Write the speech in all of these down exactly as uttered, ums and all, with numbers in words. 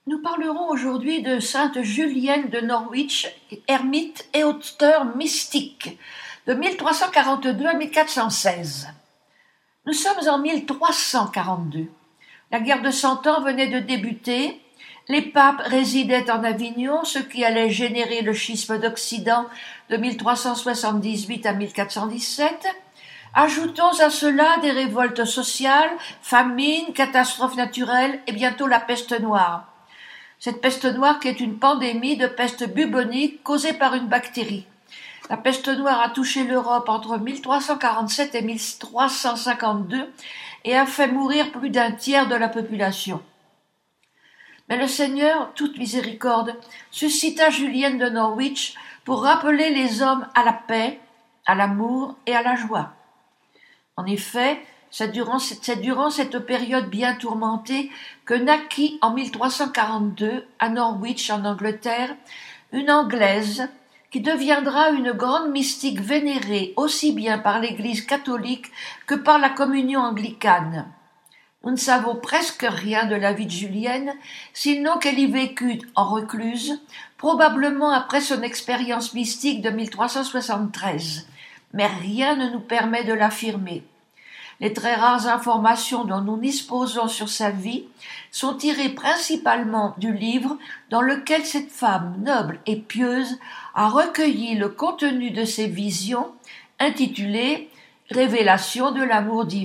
Nous parlerons aujourd'hui de sainte Julienne de Norwich, ermite et auteure mystique, de mille trois cent quarante-deux à mille quatre cent seize. Nous sommes en mille trois cent quarante-deux. La guerre de Cent Ans venait de débuter, les papes résidaient en Avignon, ce qui allait générer le schisme d'Occident de mille trois cent soixante-dix-huit à mille quatre cent dix-sept. Ajoutons à cela des révoltes sociales, famines, catastrophes naturelles et bientôt la peste noire. Cette peste noire qui est une pandémie de peste bubonique causée par une bactérie. La peste noire a touché l'Europe entre mille trois cent quarante-sept et mille trois cent cinquante-deux et a fait mourir plus d'un tiers de la population. Mais le Seigneur, toute miséricorde, suscita Julienne de Norwich pour rappeler les hommes à la paix, à l'amour et à la joie. En effet, c'est durant, c'est durant cette période bien tourmentée que naquit en mille trois cent quarante-deux, à Norwich, en Angleterre, une Anglaise qui deviendra une grande mystique vénérée aussi bien par l'Église catholique que par la communion anglicane. Nous ne savons presque rien de la vie de Julienne, sinon qu'elle y vécut en recluse, probablement après son expérience mystique de mille trois cent soixante-treize, mais rien ne nous permet de l'affirmer. Les très rares informations dont nous disposons sur sa vie sont tirées principalement du livre dans lequel cette femme noble et pieuse a recueilli le contenu de ses visions, intitulé « Révélation de l'amour divin ».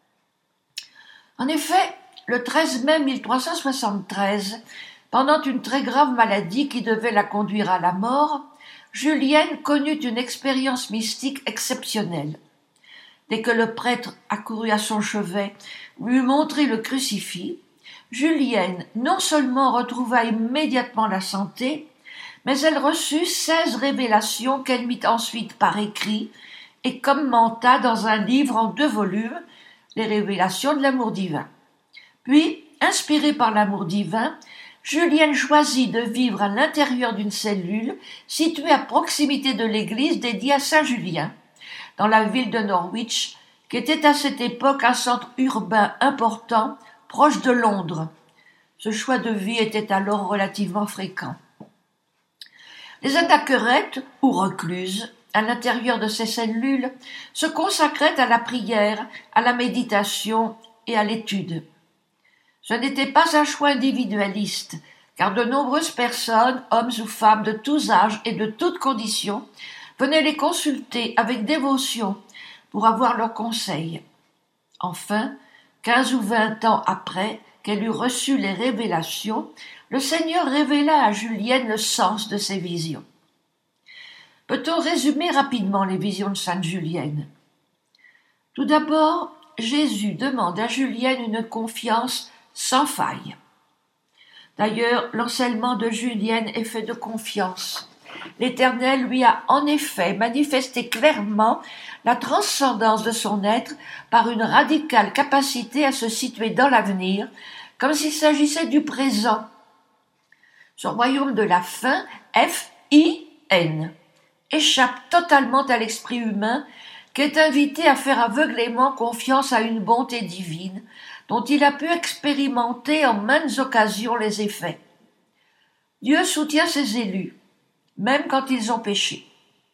En effet, le treize mai mille trois cent soixante-treize, pendant une très grave maladie qui devait la conduire à la mort, Julienne connut une expérience mystique exceptionnelle. Dès que le prêtre accourut à son chevet lui eut montré le crucifix, Julienne non seulement retrouva immédiatement la santé, mais elle reçut seize révélations qu'elle mit ensuite par écrit et commenta dans un livre en deux volumes, les révélations de l'amour divin. Puis, inspirée par l'amour divin, Julienne choisit de vivre à l'intérieur d'une cellule située à proximité de l'église dédiée à Saint Julien, dans la ville de Norwich, qui était à cette époque un centre urbain important, proche de Londres. Ce choix de vie était alors relativement fréquent. Les anachorètes, ou recluses, à l'intérieur de ces cellules, se consacraient à la prière, à la méditation et à l'étude. Ce n'était pas un choix individualiste, car de nombreuses personnes, hommes ou femmes de tous âges et de toutes conditions, venaient les consulter avec dévotion pour avoir leurs conseils. Enfin, quinze ou vingt ans après qu'elle eut reçu les révélations, le Seigneur révéla à Julienne le sens de ses visions. Peut-on résumer rapidement les visions de sainte Julienne? Tout d'abord, Jésus demande à Julienne une confiance sans faille. D'ailleurs, l'enseignement de Julienne est fait de confiance. L'Éternel lui a en effet manifesté clairement la transcendance de son être par une radicale capacité à se situer dans l'avenir, comme s'il s'agissait du présent. Son royaume de la fin, F I N, échappe totalement à l'esprit humain qui est invité à faire aveuglément confiance à une bonté divine dont il a pu expérimenter en maintes occasions les effets. Dieu soutient ses élus, même quand ils ont péché.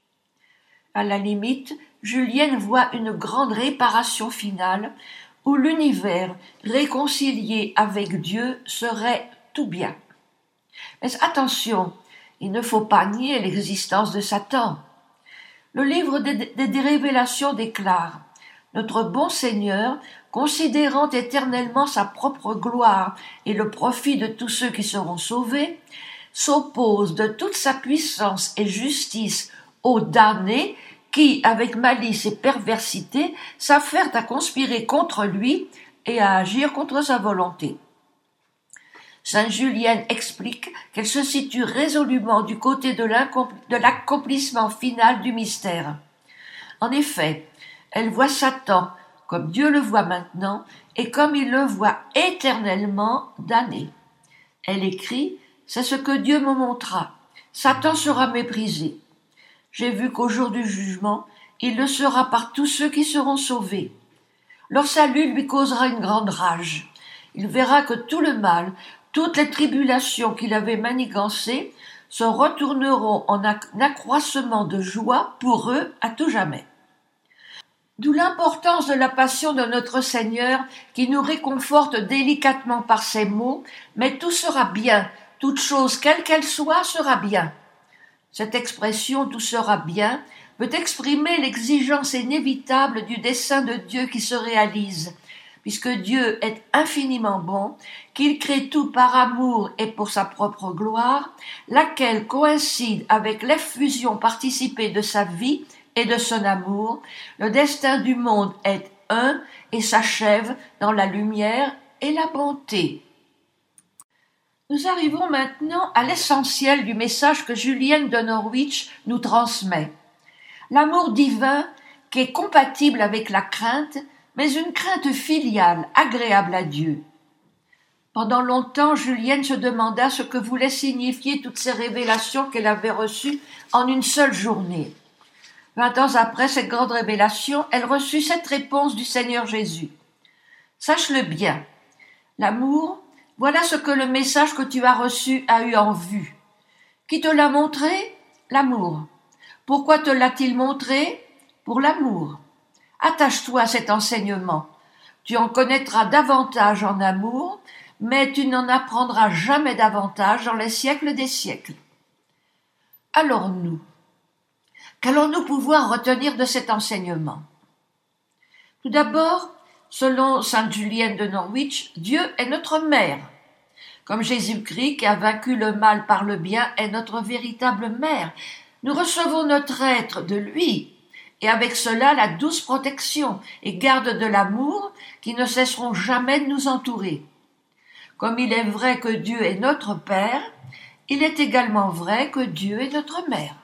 À la limite, Julienne voit une grande réparation finale où l'univers réconcilié avec Dieu serait tout bien. Mais attention, il ne faut pas nier l'existence de Satan. Le livre des, des, des Révélations déclare « Notre bon Seigneur, considérant éternellement sa propre gloire et le profit de tous ceux qui seront sauvés, s'oppose de toute sa puissance et justice aux damnés qui, avec malice et perversité, s'affairent à conspirer contre lui et à agir contre sa volonté. » Sainte Julienne explique qu'elle se situe résolument du côté de l'accomplissement final du mystère. En effet, elle voit Satan comme Dieu le voit maintenant et comme il le voit éternellement damné. Elle écrit « C'est ce que Dieu me montra. Satan sera méprisé. J'ai vu qu'au jour du jugement, il le sera par tous ceux qui seront sauvés. Leur salut lui causera une grande rage. Il verra que tout le mal, toutes les tribulations qu'il avait manigancées se retourneront en un accroissement de joie pour eux à tout jamais. D'où l'importance de la passion de notre Seigneur qui nous réconforte délicatement par ces mots « Mais tout sera bien, toute chose, quelle qu'elle soit, sera bien ». Cette expression « tout sera bien » peut exprimer l'exigence inévitable du dessein de Dieu qui se réalise, puisque Dieu est infiniment bon, qu'il crée tout par amour et pour sa propre gloire, laquelle coïncide avec l'effusion participée de sa vie et de son amour. Le destin du monde est un et s'achève dans la lumière et la bonté. Nous arrivons maintenant à l'essentiel du message que Julienne de Norwich nous transmet. L'amour divin qui est compatible avec la crainte, mais une crainte filiale, agréable à Dieu. Pendant longtemps, Julienne se demanda ce que voulaient signifier toutes ces révélations qu'elle avait reçues en une seule journée. Vingt ans après cette grande révélation, elle reçut cette réponse du Seigneur Jésus. « Sache-le bien, l'amour, voilà ce que le message que tu as reçu a eu en vue. Qui te l'a montré? L'amour. Pourquoi te l'a-t-il montré? Pour l'amour. Attache-toi à cet enseignement. Tu en connaîtras davantage en amour, mais tu n'en apprendras jamais davantage dans les siècles des siècles. » Alors nous, qu'allons-nous pouvoir retenir de cet enseignement? Tout d'abord, selon sainte Julienne de Norwich, Dieu est notre mère. Comme Jésus-Christ qui a vaincu le mal par le bien est notre véritable mère, nous recevons notre être de lui, et avec cela la douce protection et garde de l'amour qui ne cesseront jamais de nous entourer. Comme il est vrai que Dieu est notre Père, il est également vrai que Dieu est notre mère.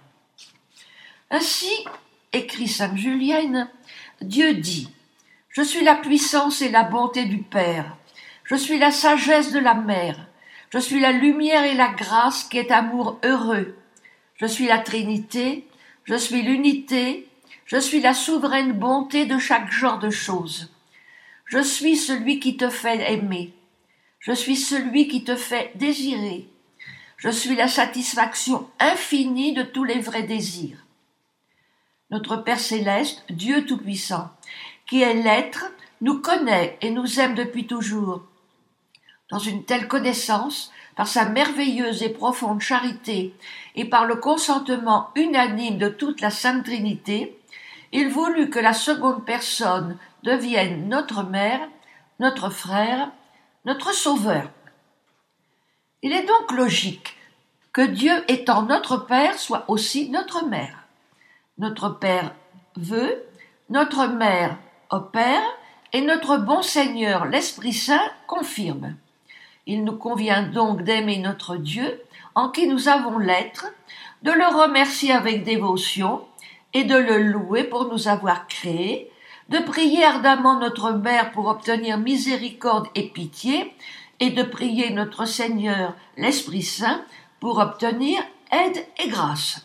Ainsi, écrit sainte Julienne, Dieu dit « Je suis la puissance et la bonté du Père, je suis la sagesse de la Mère, je suis la lumière et la grâce qui est amour heureux, je suis la Trinité, je suis l'unité, je suis la souveraine bonté de chaque genre de choses. Je suis celui qui te fait aimer, je suis celui qui te fait désirer, je suis la satisfaction infinie de tous les vrais désirs. » Notre Père céleste, Dieu Tout-Puissant, qui est l'être, nous connaît et nous aime depuis toujours. Dans une telle connaissance, par sa merveilleuse et profonde charité et par le consentement unanime de toute la Sainte Trinité, il voulut que la seconde personne devienne notre mère, notre frère, notre sauveur. Il est donc logique que Dieu étant notre Père soit aussi notre mère. Notre Père veut, notre mère opère, et notre bon Seigneur, l'Esprit Saint, confirme. Il nous convient donc d'aimer notre Dieu, en qui nous avons l'être, de le remercier avec dévotion et de le louer pour nous avoir créés, de prier ardemment notre Mère pour obtenir miséricorde et pitié, et de prier notre Seigneur, l'Esprit Saint, pour obtenir aide et grâce.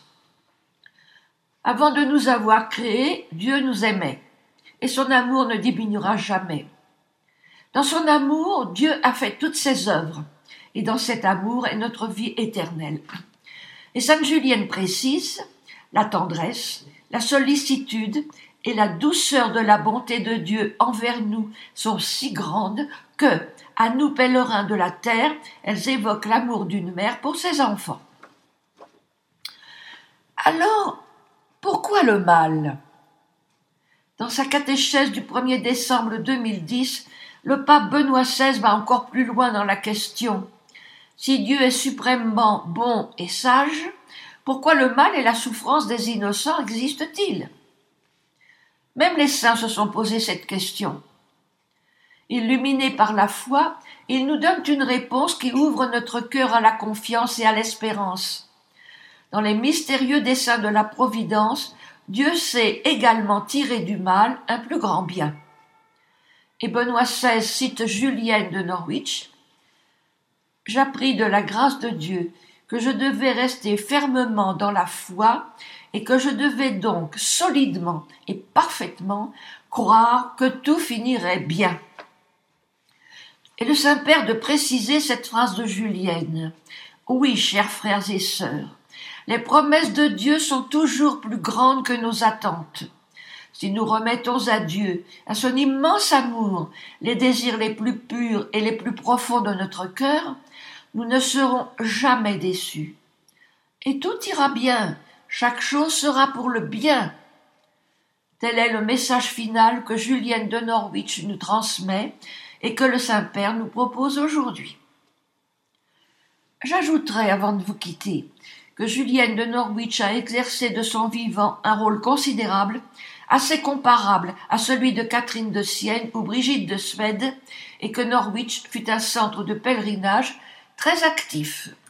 Avant de nous avoir créés, Dieu nous aimait, et son amour ne diminuera jamais. Dans son amour, Dieu a fait toutes ses œuvres, et dans cet amour est notre vie éternelle. Et sainte Julienne précise, la tendresse, la sollicitude et la douceur de la bonté de Dieu envers nous sont si grandes que, à nous pèlerins de la terre, elles évoquent l'amour d'une mère pour ses enfants. Alors, pourquoi le mal? Dans sa catéchèse du premier décembre deux mille dix, le pape Benoît seize va encore plus loin dans la question. Si Dieu est suprêmement bon et sage, pourquoi le mal et la souffrance des innocents existent-ils? Même les saints se sont posé cette question. Illuminés par la foi, ils nous donnent une réponse qui ouvre notre cœur à la confiance et à l'espérance. Dans les mystérieux desseins de la Providence, Dieu sait également tirer du mal un plus grand bien. Et Benoît seize cite Julienne de Norwich. « J'appris de la grâce de Dieu que je devais rester fermement dans la foi et que je devais donc solidement et parfaitement croire que tout finirait bien. » Et le Saint-Père de préciser cette phrase de Julienne. Oui, chers frères et sœurs, les promesses de Dieu sont toujours plus grandes que nos attentes. Si nous remettons à Dieu, à son immense amour, les désirs les plus purs et les plus profonds de notre cœur, nous ne serons jamais déçus. Et tout ira bien, chaque chose sera pour le bien. Tel est le message final que Julienne de Norwich nous transmet et que le Saint-Père nous propose aujourd'hui. J'ajouterai, avant de vous quitter, que Julienne de Norwich a exercé de son vivant un rôle considérable, assez comparable à celui de Catherine de Sienne ou Brigitte de Suède, et que Norwich fut un centre de pèlerinage très actif.